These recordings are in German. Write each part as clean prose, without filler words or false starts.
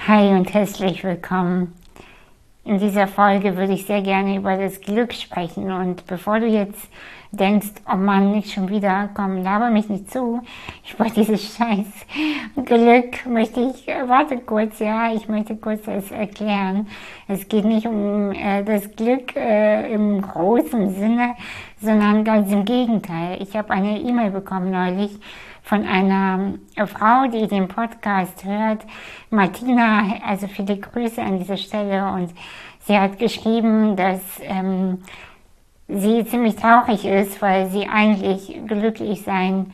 Hi und herzlich willkommen. In dieser Folge würde ich sehr gerne über das Glück sprechen. Und bevor du jetzt denkst, oh Mann, nicht schon wieder, komm, laber mich nicht zu. Über dieses scheiß Glück ich möchte kurz das erklären. Es geht nicht um das Glück im großen Sinne, sondern ganz im Gegenteil. Ich habe eine E-Mail bekommen neulich von einer Frau, die den Podcast hört, Martina, also viele Grüße an dieser Stelle, und sie hat geschrieben, dass sie ziemlich traurig ist, weil sie eigentlich glücklich sein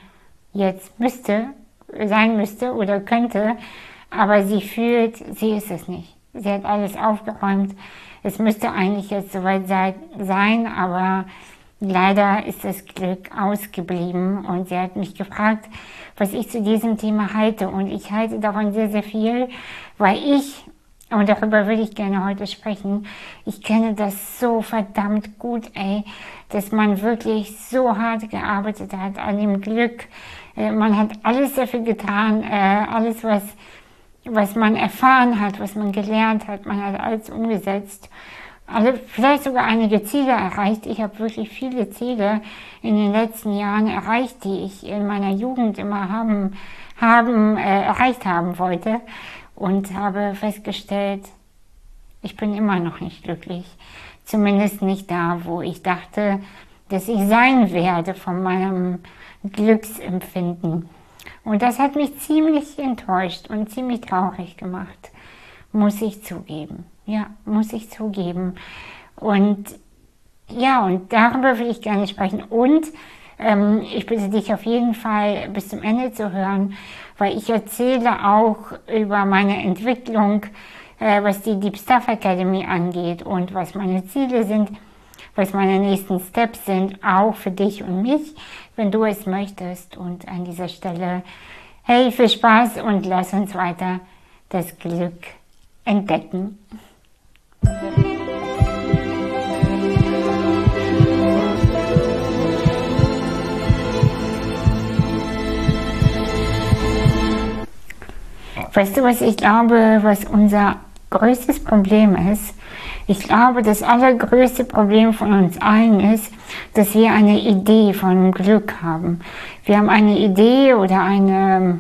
müsste oder könnte, aber sie fühlt, sie ist es nicht. Sie hat alles aufgeräumt, es müsste eigentlich jetzt soweit sein, aber leider ist das Glück ausgeblieben, und sie hat mich gefragt, was ich zu diesem Thema halte, und ich halte davon sehr, sehr viel, weil und darüber würde ich gerne heute sprechen, ich kenne das so verdammt gut, dass man wirklich so hart gearbeitet hat an dem Glück. Man hat alles dafür getan, alles, was man erfahren hat, was man gelernt hat, man hat alles umgesetzt. Vielleicht sogar einige Ziele erreicht. Ich habe wirklich viele Ziele in den letzten Jahren erreicht, die ich in meiner Jugend immer erreicht haben wollte, und habe festgestellt, ich bin immer noch nicht glücklich. Zumindest nicht da, wo ich dachte, dass ich sein werde von meinem Glücksempfinden. Und das hat mich ziemlich enttäuscht und ziemlich traurig gemacht, muss ich zugeben. Ja, muss ich zugeben. Und darüber will ich gerne sprechen. Und ich bitte dich auf jeden Fall bis zum Ende zu hören, weil ich erzähle auch über meine Entwicklung, was die Deep Stuff Academy angeht und was meine Ziele sind, was meine nächsten Steps sind, auch für dich und mich, wenn du es möchtest. Und an dieser Stelle, hey, viel Spaß und lass uns weiter das Glück entdecken. Weißt du, was ich glaube, was unser größtes Problem ist? Ich glaube, das allergrößte Problem von uns allen ist, dass wir eine Idee von Glück haben. Wir haben eine Idee oder eine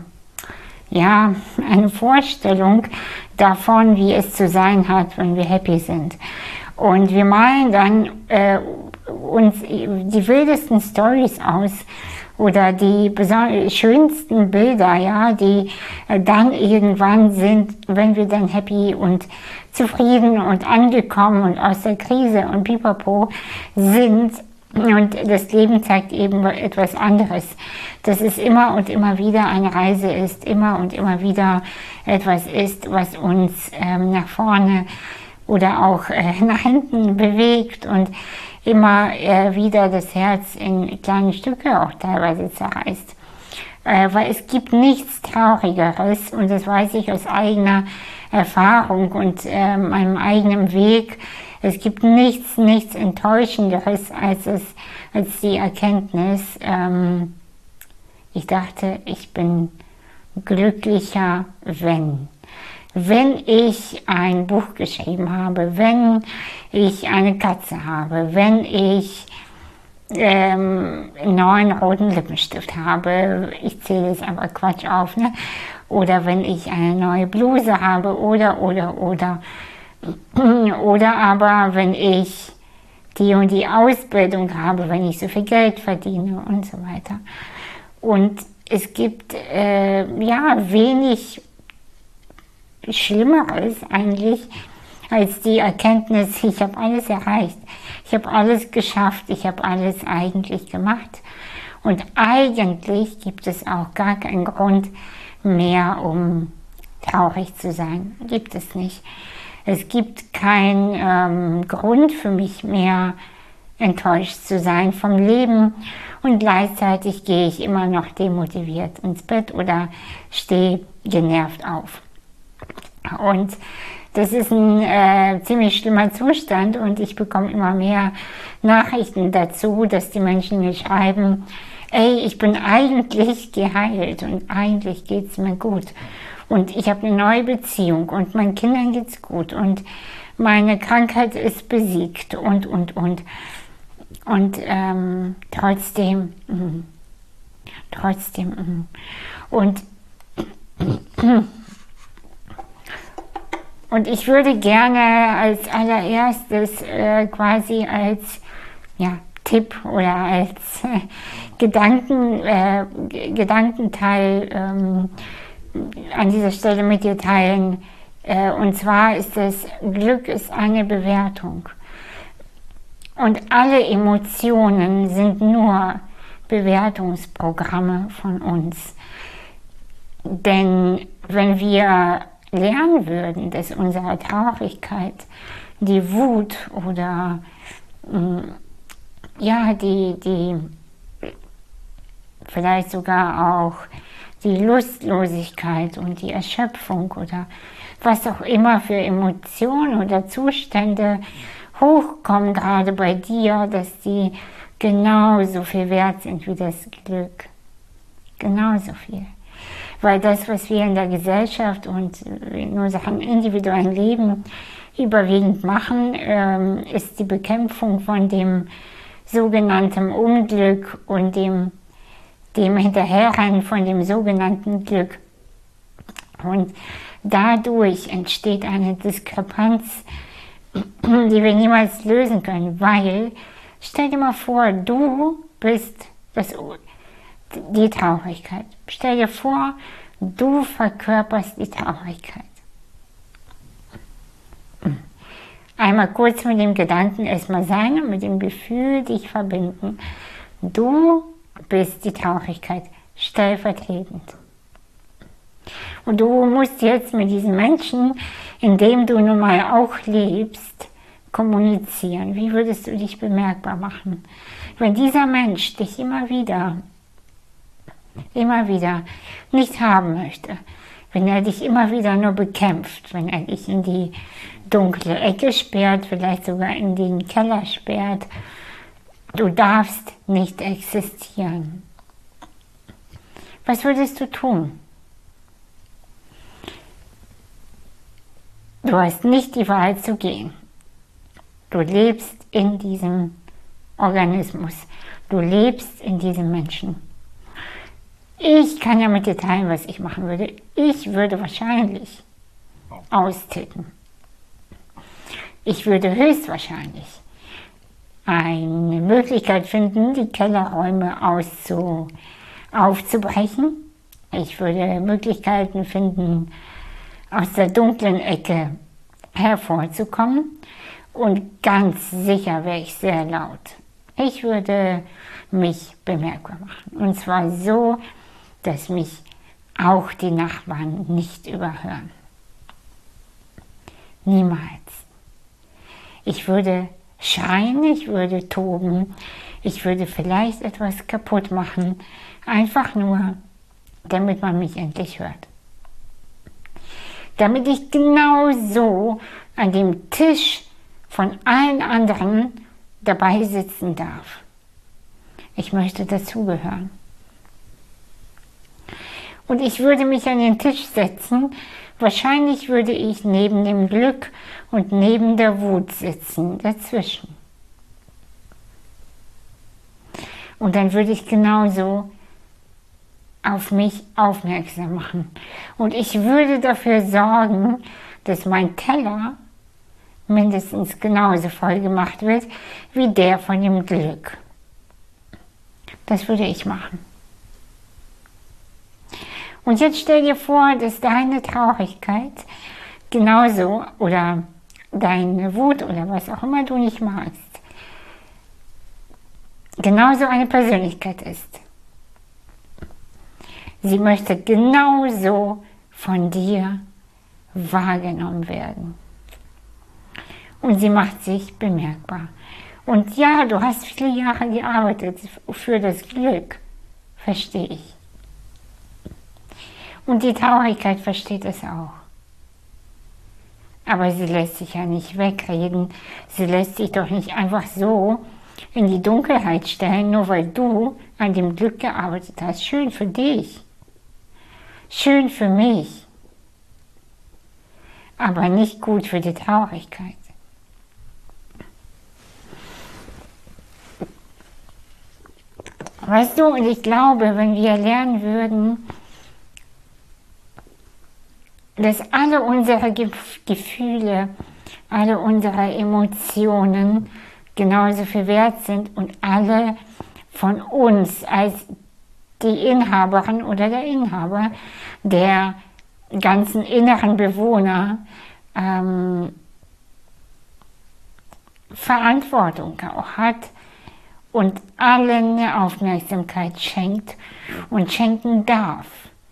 Vorstellung davon, wie es zu sein hat, wenn wir happy sind. Und wir malen dann uns die wildesten Stories aus oder die schönsten Bilder, die dann irgendwann sind, wenn wir dann happy und zufrieden und angekommen und aus der Krise und pipapo sind. Und das Leben zeigt eben etwas anderes, dass es immer und immer wieder eine Reise ist, immer und immer wieder etwas ist, was uns nach vorne oder auch nach hinten bewegt und immer wieder das Herz in kleine Stücke auch teilweise zerreißt. Weil es gibt nichts Traurigeres, und das weiß ich aus eigener Erfahrung und meinem eigenen Weg. Es gibt nichts Enttäuschenderes als die Erkenntnis, ich dachte, ich bin glücklicher, wenn ich ein Buch geschrieben habe, wenn ich eine Katze habe, wenn ich einen neuen roten Lippenstift habe, ich zähle jetzt einfach Quatsch auf, ne? Oder wenn ich eine neue Bluse habe, oder aber wenn ich die und die Ausbildung habe, wenn ich so viel Geld verdiene und so weiter. Und es gibt wenig Schlimmeres eigentlich als die Erkenntnis, ich habe alles erreicht, ich habe alles geschafft, ich habe alles eigentlich gemacht. Und eigentlich gibt es auch gar keinen Grund mehr, um traurig zu sein. Gibt es nicht. Es gibt keinen Grund für mich mehr, enttäuscht zu sein vom Leben, und gleichzeitig gehe ich immer noch demotiviert ins Bett oder stehe genervt auf. Und das ist ein ziemlich schlimmer Zustand, und ich bekomme immer mehr Nachrichten dazu, dass die Menschen mir schreiben, ey, ich bin eigentlich geheilt und eigentlich geht's mir gut. Und ich habe eine neue Beziehung und meinen Kindern geht's gut und meine Krankheit ist besiegt und. Und trotzdem. Und, und ich würde gerne als allererstes quasi als Tipp oder als Gedankenteil an dieser Stelle mit dir teilen. Und zwar ist das, Glück ist eine Bewertung. Und alle Emotionen sind nur Bewertungsprogramme von uns. Denn wenn wir lernen würden, dass unsere Traurigkeit, die Wut oder die vielleicht sogar auch die Lustlosigkeit und die Erschöpfung oder was auch immer für Emotionen oder Zustände hochkommen, gerade bei dir, dass die genauso viel wert sind wie das Glück. Genauso viel. Weil das, was wir in der Gesellschaft und in unserem individuellen Leben überwiegend machen, ist die Bekämpfung von dem sogenannten Unglück und dem Hinterherrennen von dem sogenannten Glück. Und dadurch entsteht eine Diskrepanz, die wir niemals lösen können, weil, stell dir mal vor, du bist die Traurigkeit. Stell dir vor, du verkörperst die Traurigkeit. Einmal kurz mit dem Gedanken erstmal sein und mit dem Gefühl dich verbinden. Du bist die Traurigkeit, stellvertretend. Und du musst jetzt mit diesen Menschen, in dem du nun mal auch lebst, kommunizieren. Wie würdest du dich bemerkbar machen? Wenn dieser Mensch dich immer wieder nicht haben möchte, wenn er dich immer wieder nur bekämpft, wenn er dich in die dunkle Ecke sperrt, vielleicht sogar in den Keller sperrt, du darfst nicht existieren. Was würdest du tun? Du hast nicht die Wahl zu gehen. Du lebst in diesem Organismus. Du lebst in diesem Menschen. Ich kann ja mit dir teilen, was ich machen würde. Ich würde wahrscheinlich austicken. Ich würde höchstwahrscheinlich eine Möglichkeit finden, die Kellerräume aufzubrechen. Ich würde Möglichkeiten finden, aus der dunklen Ecke hervorzukommen. Und ganz sicher wäre ich sehr laut. Ich würde mich bemerkbar machen. Und zwar so, dass mich auch die Nachbarn nicht überhören. Niemals. Ich würde schreien, ich würde toben, ich würde vielleicht etwas kaputt machen, einfach nur, damit man mich endlich hört. Damit ich genau so an dem Tisch von allen anderen dabei sitzen darf. Ich möchte dazugehören. Und ich würde mich an den Tisch setzen. Wahrscheinlich würde ich neben dem Glück und neben der Wut sitzen, dazwischen. Und dann würde ich genauso auf mich aufmerksam machen. Und ich würde dafür sorgen, dass mein Teller mindestens genauso voll gemacht wird wie der von dem Glück. Das würde ich machen. Und jetzt stell dir vor, dass deine Traurigkeit genauso oder deine Wut oder was auch immer du nicht magst, genauso eine Persönlichkeit ist. Sie möchte genauso von dir wahrgenommen werden. Und sie macht sich bemerkbar. Und ja, du hast viele Jahre gearbeitet für das Glück, verstehe ich. Und die Traurigkeit versteht es auch. Aber sie lässt sich ja nicht wegreden. Sie lässt sich doch nicht einfach so in die Dunkelheit stellen, nur weil du an dem Glück gearbeitet hast. Schön für dich. Schön für mich. aber nicht gut für die Traurigkeit. Weißt du, und ich glaube, wenn wir lernen würden, dass alle unsere Gefühle, alle unsere Emotionen genauso viel wert sind und alle von uns als die Inhaberin oder der Inhaber der ganzen inneren Bewohner Verantwortung auch hat und allen eine Aufmerksamkeit schenkt und schenken darf,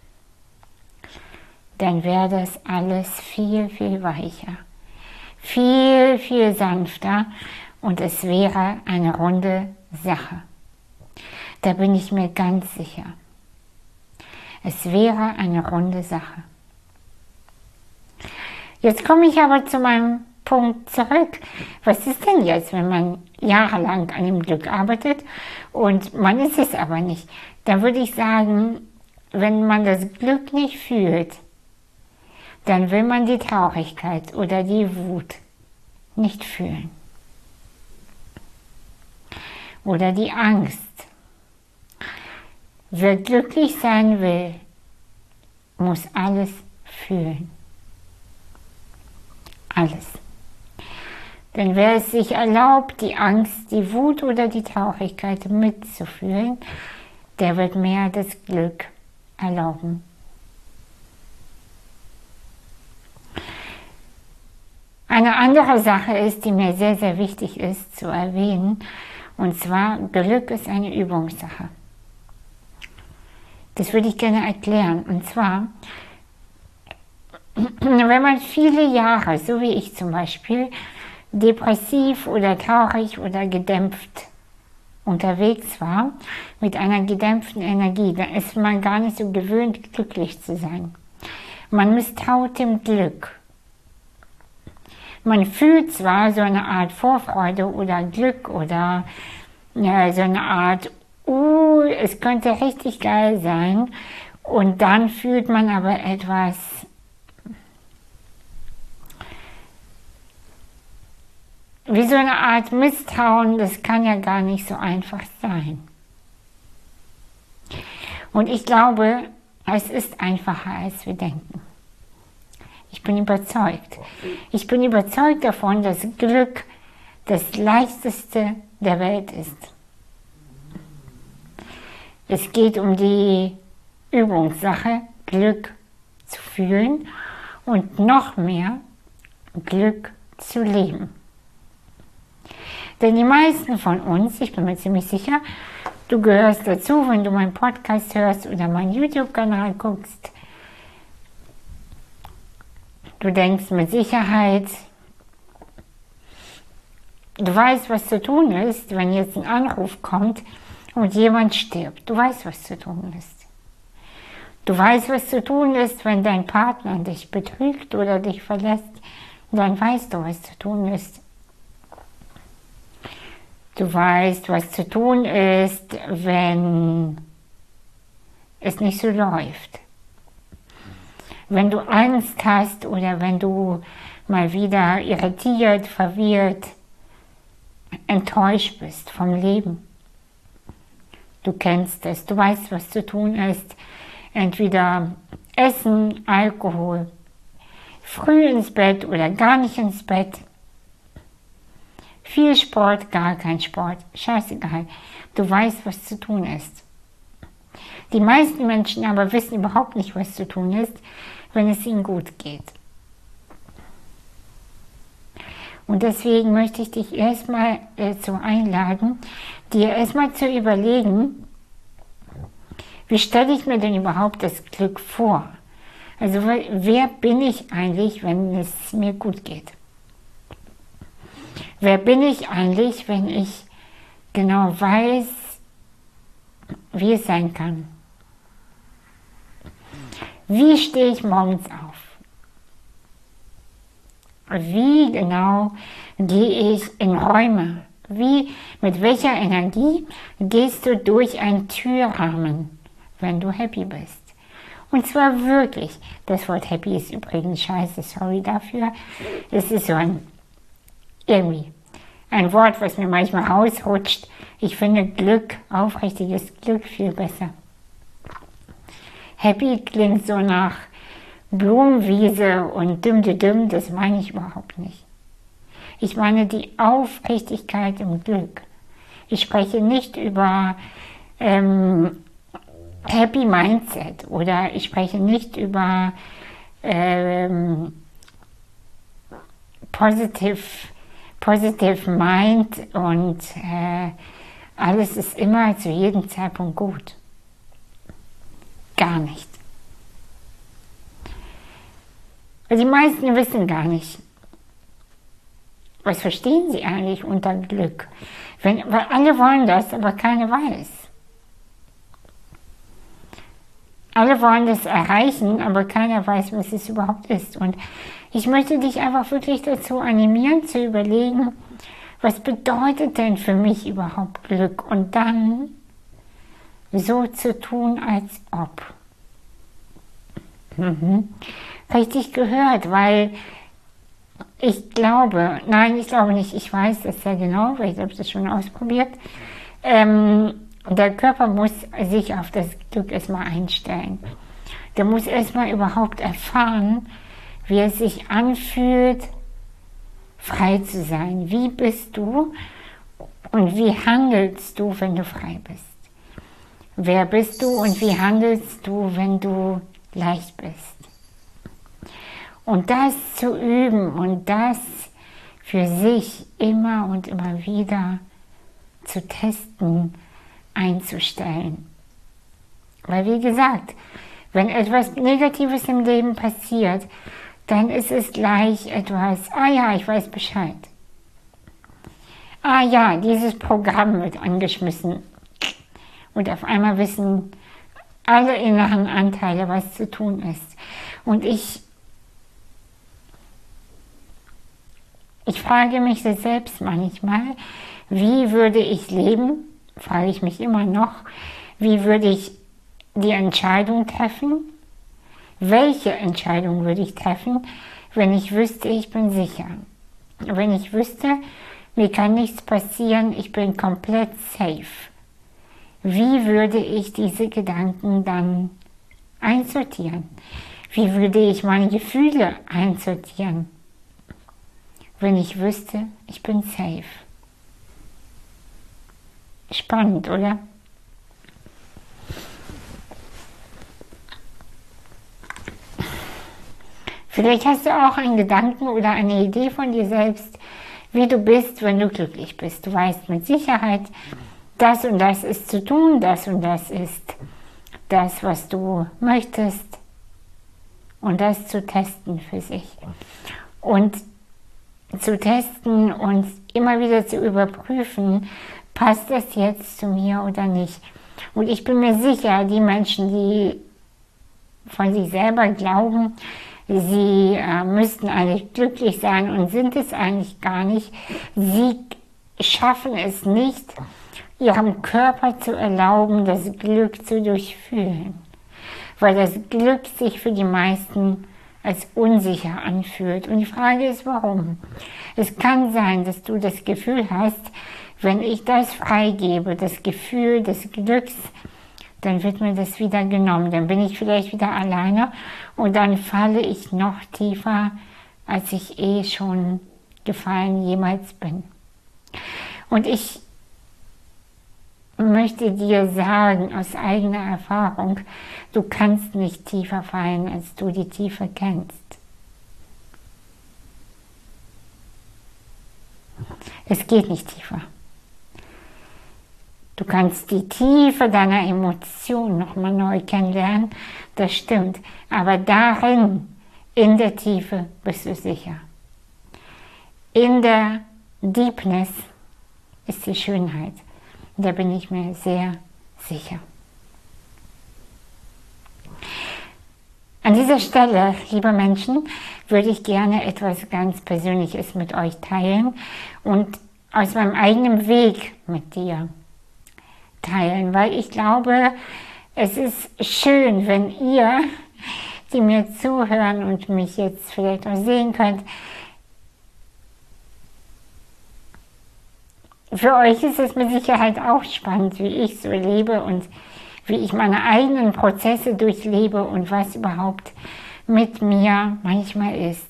dann wäre das alles viel, viel weicher, viel, viel sanfter und es wäre eine runde Sache. Da bin ich mir ganz sicher. Es wäre eine runde Sache. Jetzt komme ich aber zu meinem Punkt zurück. Was ist denn jetzt, wenn man jahrelang an dem Glück arbeitet und man ist es aber nicht? Dann würde ich sagen, wenn man das Glück nicht fühlt, dann will man die Traurigkeit oder die Wut nicht fühlen. Oder die Angst. Wer glücklich sein will, muss alles fühlen. Alles. Denn wer es sich erlaubt, die Angst, die Wut oder die Traurigkeit mitzufühlen, der wird mehr das Glück erlauben. Eine andere Sache ist, die mir sehr, sehr wichtig ist zu erwähnen, und zwar, Glück ist eine Übungssache. Das würde ich gerne erklären. Und zwar, wenn man viele Jahre, so wie ich zum Beispiel, depressiv oder traurig oder gedämpft unterwegs war, mit einer gedämpften Energie, dann ist man gar nicht so gewöhnt, glücklich zu sein. Man misstraut dem Glück. Man fühlt zwar so eine Art Vorfreude oder Glück oder ja, so eine Art, es könnte richtig geil sein, und dann fühlt man aber etwas wie so eine Art Misstrauen, das kann ja gar nicht so einfach sein. Und ich glaube, es ist einfacher, als wir denken. Ich bin überzeugt. Ich bin überzeugt davon, dass Glück das Leichteste der Welt ist. Es geht um die Übungssache, Glück zu fühlen und noch mehr Glück zu leben. Denn die meisten von uns, ich bin mir ziemlich sicher, du gehörst dazu, wenn du meinen Podcast hörst oder meinen YouTube-Kanal guckst, du denkst mit Sicherheit, du weißt, was zu tun ist, wenn jetzt ein Anruf kommt und jemand stirbt. Du weißt, was zu tun ist. Du weißt, was zu tun ist, wenn dein Partner dich betrügt oder dich verlässt. Dann weißt du, was zu tun ist. Du weißt, was zu tun ist, wenn es nicht so läuft. Wenn du Angst hast oder wenn du mal wieder irritiert, verwirrt, enttäuscht bist vom Leben. Du kennst es, du weißt, was zu tun ist. Entweder Essen, Alkohol, früh ins Bett oder gar nicht ins Bett. Viel Sport, gar kein Sport, scheißegal. Du weißt, was zu tun ist. Die meisten Menschen aber wissen überhaupt nicht, was zu tun ist, wenn es ihnen gut geht. Und deswegen möchte ich dich erstmal dazu einladen, dir erstmal zu überlegen, wie stelle ich mir denn überhaupt das Glück vor? Also wer bin ich eigentlich, wenn es mir gut geht? Wer bin ich eigentlich, wenn ich genau weiß, wie es sein kann? Wie stehe ich morgens auf? Wie genau gehe ich in Räume? Mit welcher Energie gehst du durch einen Türrahmen, wenn du happy bist? Und zwar wirklich. Das Wort happy ist übrigens scheiße, sorry dafür. Es ist so irgendwie ein Wort, was mir manchmal rausrutscht. Ich finde Glück, aufrichtiges Glück viel besser. Happy klingt so nach Blumenwiese und düm, das meine ich überhaupt nicht. Ich meine die Aufrichtigkeit im Glück. Ich spreche nicht über Happy Mindset oder ich spreche nicht über Positive Mind und alles ist immer zu jedem Zeitpunkt gut. Gar nicht. Die meisten wissen gar nicht, was verstehen sie eigentlich unter Glück. Weil alle wollen das, aber keiner weiß. Alle wollen das erreichen, aber keiner weiß, was es überhaupt ist. Und ich möchte dich einfach wirklich dazu animieren, zu überlegen, was bedeutet denn für mich überhaupt Glück? Und dann so zu tun, als ob. Richtig gehört, weil ich glaube nicht, ich weiß das sehr genau, weil ich habe das schon ausprobiert. Der Körper muss sich auf das Glück erstmal einstellen. Der muss erstmal überhaupt erfahren, wie es sich anfühlt, frei zu sein. Wie bist du und wie handelst du, wenn du frei bist? Wer bist du und wie handelst du, wenn du leicht bist? Und das zu üben und das für sich immer und immer wieder zu testen, einzustellen. Weil wie gesagt, wenn etwas Negatives im Leben passiert, dann ist es gleich etwas, ah ja, ich weiß Bescheid. Ah ja, dieses Programm wird angeschmissen. Und auf einmal wissen alle inneren Anteile, was zu tun ist. Und ich frage mich selbst manchmal, wie würde ich leben, frage ich mich immer noch, wie würde ich die Entscheidung treffen? Welche Entscheidung würde ich treffen, wenn ich wüsste, ich bin sicher? Wenn ich wüsste, mir kann nichts passieren, ich bin komplett safe. Wie würde ich diese Gedanken dann einsortieren? Wie würde ich meine Gefühle einsortieren, wenn ich wüsste, ich bin safe? Spannend, oder? Vielleicht hast du auch einen Gedanken oder eine Idee von dir selbst, wie du bist, wenn du glücklich bist. Du weißt mit Sicherheit, das und das ist zu tun, das und das ist das, was du möchtest. Und das zu testen für sich. Und zu testen und immer wieder zu überprüfen, passt das jetzt zu mir oder nicht. Und ich bin mir sicher, die Menschen, die von sich selber glauben, sie müssten eigentlich glücklich sein und sind es eigentlich gar nicht, sie schaffen es nicht, ihrem Körper zu erlauben, das Glück zu durchfühlen. Weil das Glück sich für die meisten als unsicher anfühlt. Und die Frage ist, warum? Es kann sein, dass du das Gefühl hast, wenn ich das freigebe, das Gefühl des Glücks, dann wird mir das wieder genommen. Dann bin ich vielleicht wieder alleine und dann falle ich noch tiefer, als ich schon gefallen jemals bin. Und ich möchte dir sagen, aus eigener Erfahrung, du kannst nicht tiefer fallen, als du die Tiefe kennst. Es geht nicht tiefer. Du kannst die Tiefe deiner Emotionen nochmal neu kennenlernen, das stimmt. Aber darin, in der Tiefe, bist du sicher. In der Deepness ist die Schönheit. Da bin ich mir sehr sicher. An dieser Stelle, liebe Menschen, würde ich gerne etwas ganz Persönliches mit euch teilen und aus meinem eigenen Weg mit dir teilen, weil ich glaube, es ist schön, wenn ihr die mir zuhören und mich jetzt vielleicht auch sehen könnt. Für euch ist es mit Sicherheit auch spannend, wie ich so lebe und wie ich meine eigenen Prozesse durchlebe und was überhaupt mit mir manchmal ist.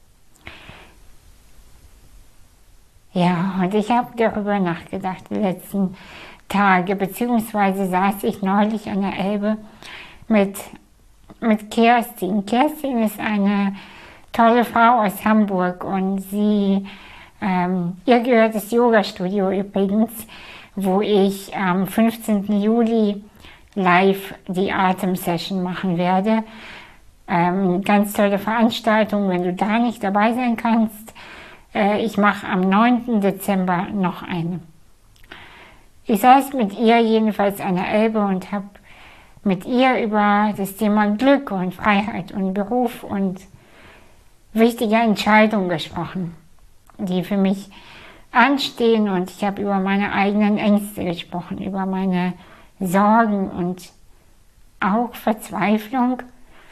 Ja, und ich habe darüber nachgedacht die letzten Tage, beziehungsweise saß ich neulich an der Elbe mit Kerstin. Kerstin ist eine tolle Frau aus Hamburg und ihr gehört das Yoga-Studio übrigens, wo ich am 15. Juli live die Atem-Session machen werde. Ganz tolle Veranstaltung, wenn du da nicht dabei sein kannst. Ich mache am 9. Dezember noch eine. Ich saß mit ihr jedenfalls an der Elbe und habe mit ihr über das Thema Glück und Freiheit und Beruf und wichtige Entscheidungen gesprochen, die für mich anstehen, und ich habe über meine eigenen Ängste gesprochen, über meine Sorgen und auch Verzweiflung.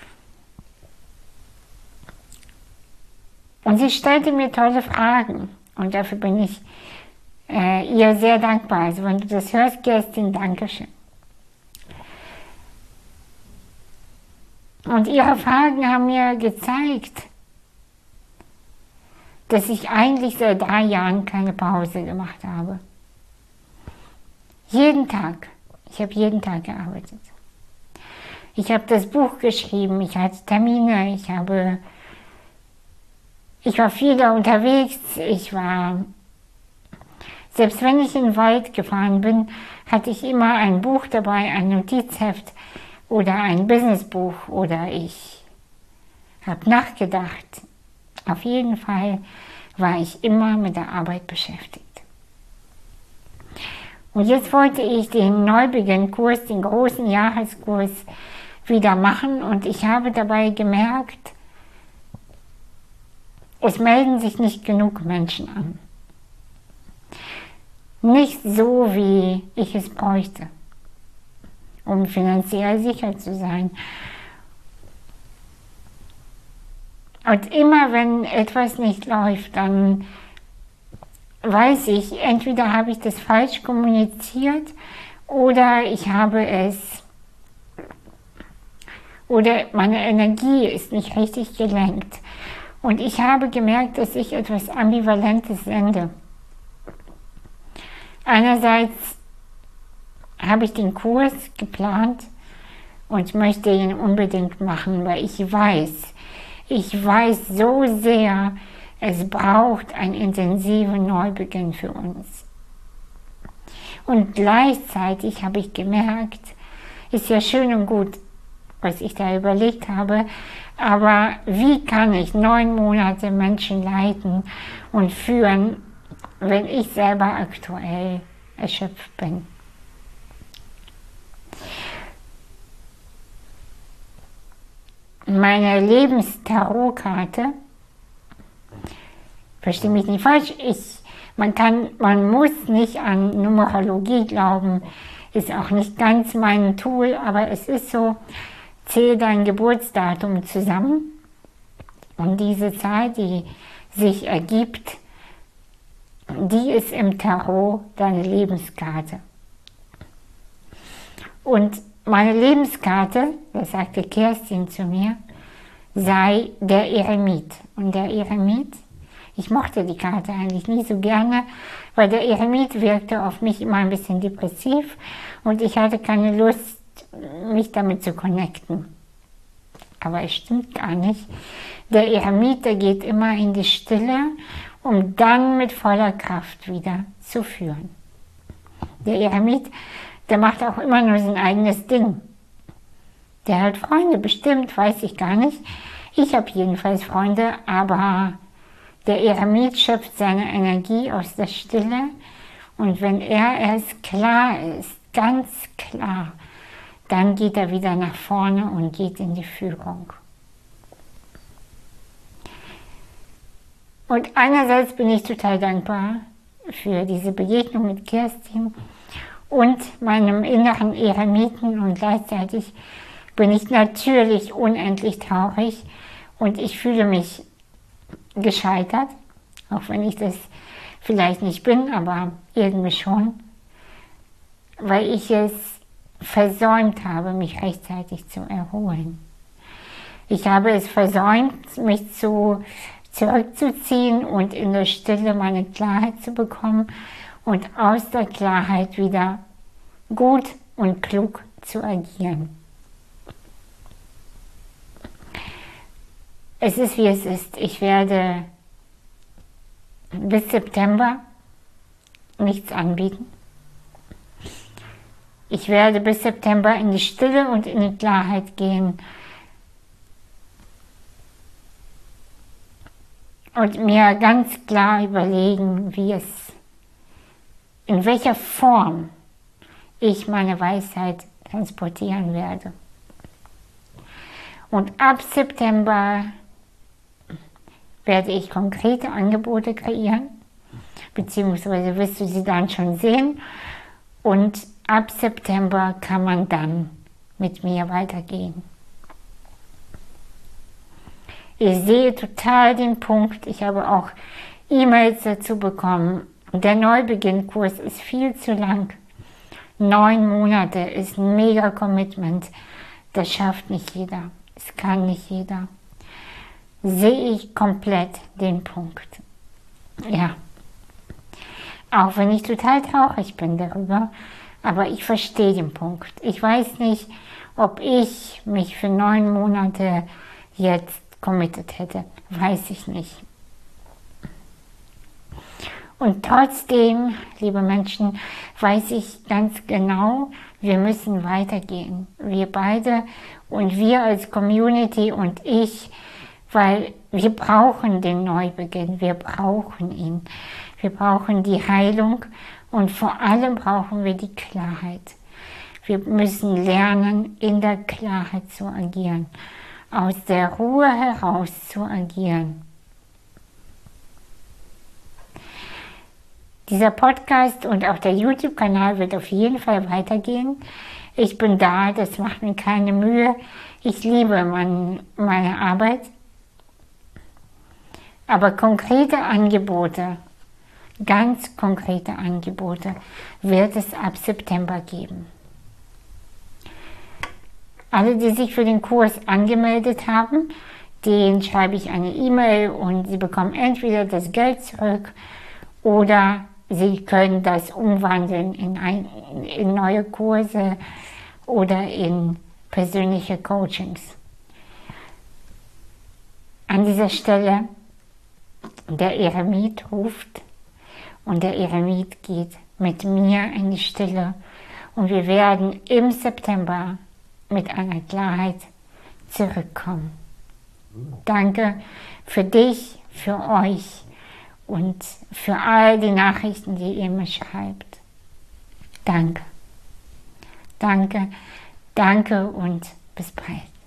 Und sie stellte mir tolle Fragen und dafür bin ich ihr sehr dankbar. Also wenn du das hörst, Kerstin, Dankeschön. Und ihre Fragen haben mir gezeigt, dass ich eigentlich seit 3 Jahren keine Pause gemacht habe. Jeden Tag. Ich habe jeden Tag gearbeitet. Ich habe das Buch geschrieben, ich hatte Termine, ich war viel da unterwegs, selbst wenn ich in den Wald gefahren bin, hatte ich immer ein Buch dabei, ein Notizheft oder ein Businessbuch, oder ich habe nachgedacht. Auf jeden Fall war ich immer mit der Arbeit beschäftigt. Und jetzt wollte ich den Neubeginnkurs, den großen Jahreskurs, wieder machen, und ich habe dabei gemerkt, es melden sich nicht genug Menschen an. Nicht so, wie ich es bräuchte, um finanziell sicher zu sein. Und immer wenn etwas nicht läuft, dann weiß ich, entweder habe ich das falsch kommuniziert oder oder meine Energie ist nicht richtig gelenkt. Und ich habe gemerkt, dass ich etwas Ambivalentes sende. Einerseits habe ich den Kurs geplant und möchte ihn unbedingt machen, weil ich weiß so sehr, es braucht einen intensiven Neubeginn für uns. Und gleichzeitig habe ich gemerkt, ist ja schön und gut, was ich da überlegt habe, aber wie kann ich 9 Monate Menschen leiten und führen, wenn ich selber aktuell erschöpft bin? Meine Lebenstarotkarte, verstehe mich nicht falsch, man muss nicht an Numerologie glauben, ist auch nicht ganz mein Tool, aber es ist so, zähle dein Geburtsdatum zusammen und diese Zahl, die sich ergibt, die ist im Tarot deine Lebenskarte. Und meine Lebenskarte, das sagte Kerstin zu mir, sei der Eremit. Und der Eremit, ich mochte die Karte eigentlich nie so gerne, weil der Eremit wirkte auf mich immer ein bisschen depressiv und ich hatte keine Lust, mich damit zu connecten. Aber es stimmt gar nicht. Der Eremit, der geht immer in die Stille, um dann mit voller Kraft wieder zu führen. Der Eremit, der macht auch immer nur sein eigenes Ding. Der hat Freunde, bestimmt, weiß ich gar nicht. Ich habe jedenfalls Freunde, aber der Eremit schöpft seine Energie aus der Stille und wenn es klar ist, ganz klar, dann geht er wieder nach vorne und geht in die Führung. Und einerseits bin ich total dankbar für diese Begegnung mit Kerstin und meinem inneren Eremiten und gleichzeitig bin ich natürlich unendlich traurig und ich fühle mich gescheitert, auch wenn ich das vielleicht nicht bin, aber irgendwie schon, weil ich es versäumt habe, mich rechtzeitig zu erholen. Ich habe es versäumt, mich zurückzuziehen und in der Stille meine Klarheit zu bekommen und aus der Klarheit wieder gut und klug zu agieren. Es ist, wie es ist. Ich werde bis September nichts anbieten. Ich werde bis September in die Stille und in die Klarheit gehen und mir ganz klar überlegen, in welcher Form ich meine Weisheit transportieren werde. Und ab September werde ich konkrete Angebote kreieren, beziehungsweise wirst du sie dann schon sehen. Und ab September kann man dann mit mir weitergehen. Ich sehe total den Punkt, ich habe auch E-Mails dazu bekommen. Der Neubeginnkurs ist viel zu lang. 9 Monate ist ein mega Commitment. Das schafft nicht jeder. Es kann nicht jeder. Sehe ich komplett den Punkt. Ja. Auch wenn ich total traurig bin darüber, aber ich verstehe den Punkt. Ich weiß nicht, ob ich mich für 9 Monate jetzt committed hätte. Weiß ich nicht. Und trotzdem, liebe Menschen, weiß ich ganz genau, wir müssen weitergehen. Wir beide und wir als Community und ich, weil wir brauchen den Neubeginn, wir brauchen ihn. Wir brauchen die Heilung und vor allem brauchen wir die Klarheit. Wir müssen lernen, in der Klarheit zu agieren, aus der Ruhe heraus zu agieren. Dieser Podcast und auch der YouTube-Kanal wird auf jeden Fall weitergehen. Ich bin da, das macht mir keine Mühe. Ich liebe meine Arbeit. Aber konkrete Angebote, ganz konkrete Angebote, wird es ab September geben. Alle, die sich für den Kurs angemeldet haben, denen schreibe ich eine E-Mail und sie bekommen entweder das Geld zurück oder sie können das umwandeln in neue Kurse oder in persönliche Coachings. An dieser Stelle, der Eremit ruft und der Eremit geht mit mir in die Stille und wir werden im September mit einer Klarheit zurückkommen. Danke für dich, für euch und für all die Nachrichten, die ihr mir schreibt. Danke. Danke, danke und bis bald.